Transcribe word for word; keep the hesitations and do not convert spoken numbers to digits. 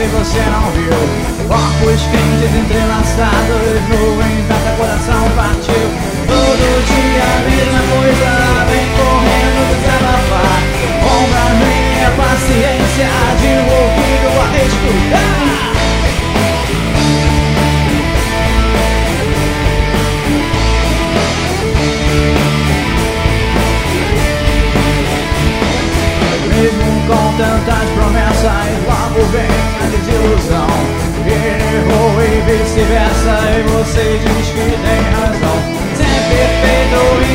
você não viu. Corpos quentes entrelaçados, nuvens da coração partiu. Todo dia a mesma coisa, vem correndo desabafar. Compra minha paciência de um ouvido a escutar. Mesmo com tantas promessas, logo vem a desilusão. Errou e vice-versa, e você diz que tem razão. Sempre feito